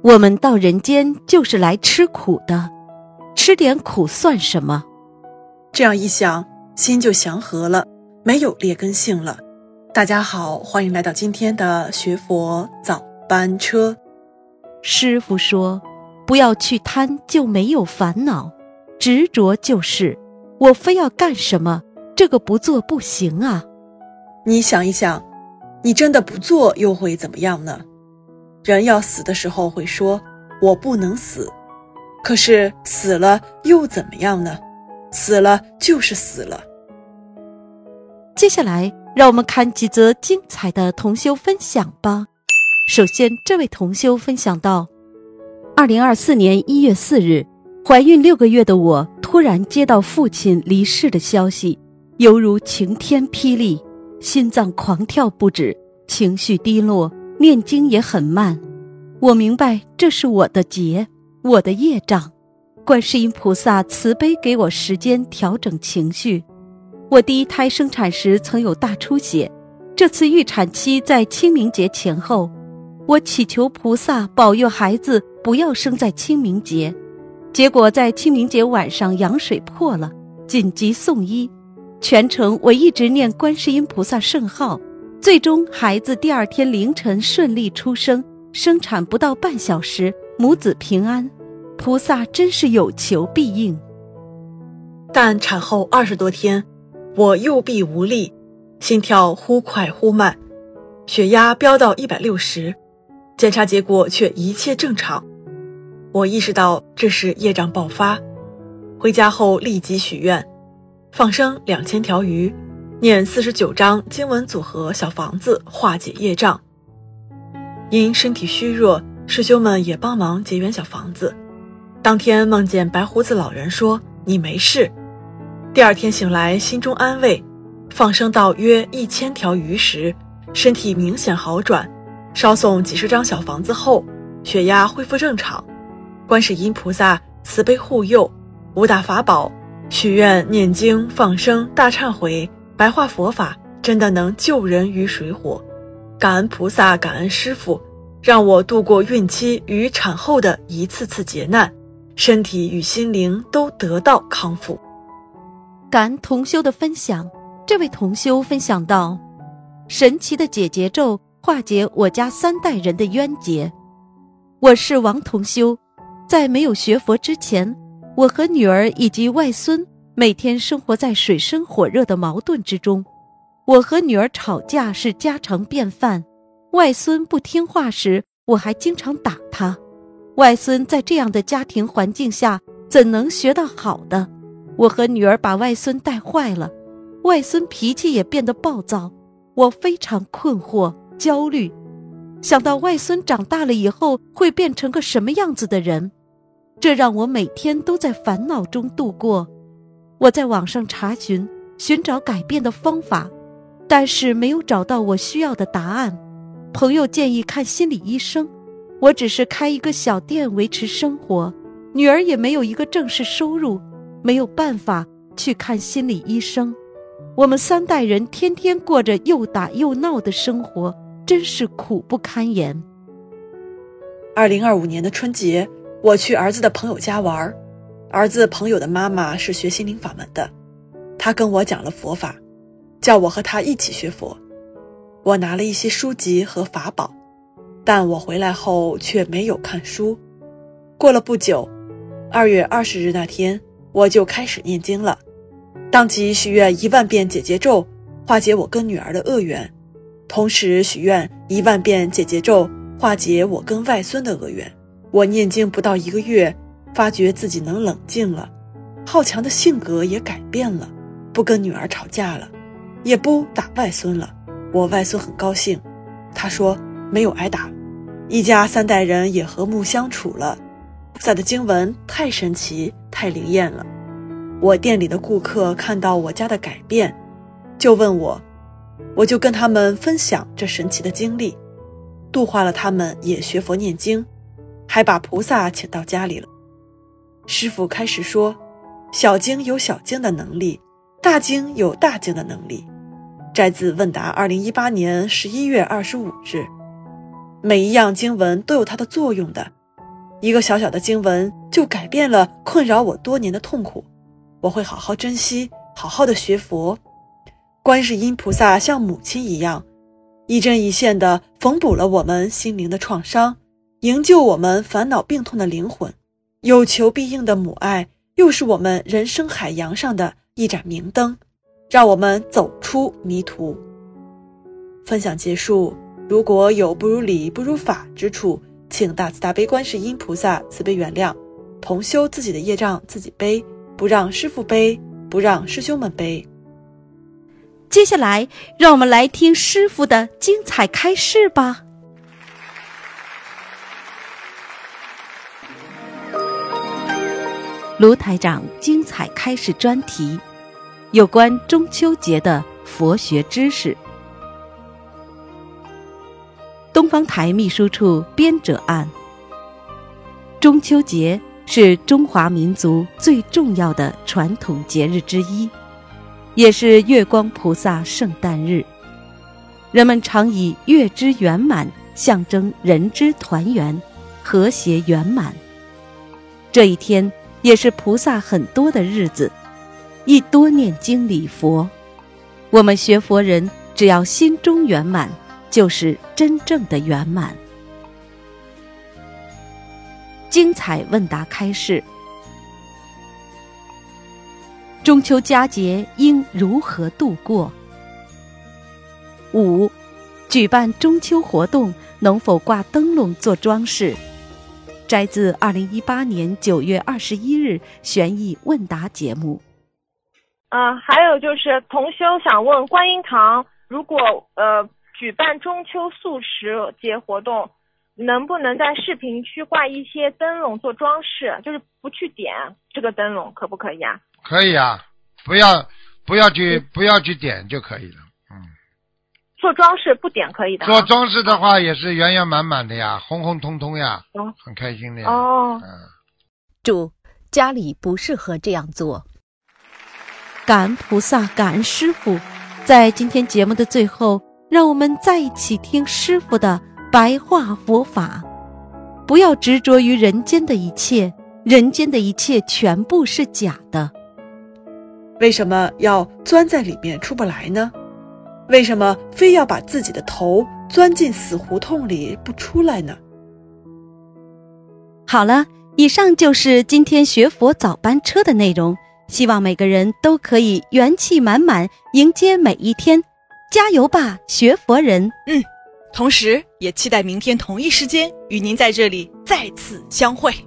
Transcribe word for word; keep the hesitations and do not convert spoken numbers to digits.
我们到人间就是来吃苦的，吃点苦算什么？ 这样一想，心就祥和了，没有劣根性了。大家好，欢迎来到今天的学佛早班车。 师父说，不要去贪，就没有烦恼。执着就是，我非要干什么，这个不做不行啊。 你想一想，你真的不做又会怎么样呢？人要死的时候会说，我不能死。可是死了又怎么样呢？死了就是死了。 接下来让我们看几则精彩的同修分享吧。首先，这位同修分享到，二零二四年一月四日，怀孕六个月的我突然接到父亲离世的消息，犹如晴天霹雳，心脏狂跳不止，情绪低落，念经也很慢。我明白这是我的劫，我的业障。观世音菩萨慈悲给我时间调整情绪。我第一胎生产时曾有大出血，这次预产期在清明节前后，我祈求菩萨保佑孩子不要生在清明节。结果在清明节晚上羊水破了，紧急送医。全程我一直念观世音菩萨圣号，最终孩子第二天凌晨顺利出生，生产不到半小时，母子平安。菩萨真是有求必应。 但产后二十多天，我右臂无力，心跳忽快忽慢，血压飙到一百六十，检查结果却一切正常。我意识到这是业障爆发，回家后立即许愿，放生两千条鱼，念四十九章经文组合小房子化解业障。因身体虚弱，师兄们也帮忙结缘小房子。当天梦见白胡子老人说，你没事。第二天醒来心中安慰，放生到约一千条鱼时，身体明显好转，烧送几十张小房子后，血压恢复正常。观世音菩萨慈悲护佑，五大法宝许愿念经放生大忏悔白话佛法真的能救人于水火。感恩菩萨，感恩师父，让我度过孕期与产后的一次次劫难，身体与心灵都得到康复。 感恩同修的分享。这位同修分享到，神奇的解结咒化解我家三代人的冤结。我是王同修，在没有学佛之前，我和女儿以及外孙每天生活在水深火热的矛盾之中。我和女儿吵架是家常便饭，外孙不听话时，我还经常打他。外孙在这样的家庭环境下，怎能学到好的？我和女儿把外孙带坏了，外孙脾气也变得暴躁，我非常困惑、焦虑，想到外孙长大了以后会变成个什么样子的人，这让我每天都在烦恼中度过。我在网上查询，寻找改变的方法，但是没有找到我需要的答案。朋友建议看心理医生，我只是开一个小店维持生活，女儿也没有一个正式收入，没有办法去看心理医生。我们三代人天天过着又打又闹的生活，真是苦不堪言。 二零二五年的春节，我去儿子的朋友家玩，儿子朋友的妈妈是学心灵法门的，她跟我讲了佛法，叫我和她一起学佛。我拿了一些书籍和法宝，但我回来后却没有看书。过了不久，二月二十日那天，我就开始念经了，当即许愿一万遍解结咒，化解我跟女儿的恶缘，同时许愿一万遍解结咒，化解我跟外孙的恶缘。我念经不到一个月，发觉自己能冷静了，好强的性格也改变了，不跟女儿吵架了，也不打外孙了。我外孙很高兴，他说没有挨打，一家三代人也和睦相处了。菩萨的经文太神奇，太灵验了。我店里的顾客看到我家的改变，就问我，我就跟他们分享这神奇的经历，度化了他们也学佛念经，还把菩萨请到家里了。师父开始说，小经有小经的能力，大经有大经的能力。摘自问答二零一八年十一月二十五日。每一样经文都有它的作用的， 一个小小的经文就改变了困扰我多年的痛苦。我会好好珍惜，好好的学佛。观世音菩萨像母亲一样，一针一线地缝补了我们心灵的创伤，营救我们烦恼病痛的灵魂。有求必应的母爱，又是我们人生海洋上的一盏明灯，让我们走出迷途。分享结束，如果有不如理不如法之处，请大慈大悲观世音菩萨慈悲原谅。同修自己的业障自己背，不让师父背，不让师兄们背。 接下来让我们来听师父的精彩开示吧。卢台长精彩开示专题，有关中秋节的佛学知识。东方台秘书处编者案。中秋节是中华民族最重要的传统节日之一，也是月光菩萨圣诞日。人们常以月之圆满象征人之团圆，和谐圆满。这一天也是菩萨很多的日子，一多念经礼佛。我们学佛人只要心中圆满，就是真正的圆满。精彩问答开示：中秋佳节应如何度过？五、举办中秋活动能否挂灯笼做装饰？摘自二零一八年九月二十一日悬疑问答节目。 呃，还有就是同修想问，观音堂如果呃举办中秋素食节活动，能不能在视频区挂一些灯笼做装饰？就是不去点这个灯笼，可不可以啊？ 可以啊，不要不要去不要去点就可以了。嗯， 做装饰不点可以的、啊。 做装饰的话也是圆圆满满的呀，红红彤彤呀， 哦、 很开心的呀。 哦， 嗯， 注：家里不适合这样做。 感恩菩萨，感恩师父。在今天节目的最后，让我们再一起听师父的白话佛法。不要执着于人间的一切，人间的一切全部是假的。 为什么要钻在里面出不来呢？为什么非要把自己的头钻进死胡同里不出来呢？ 好了，以上就是今天学佛早班车的内容，希望每个人都可以元气满满迎接每一天。加油吧，学佛人！ 嗯，同时也期待明天同一时间与您在这里再次相会。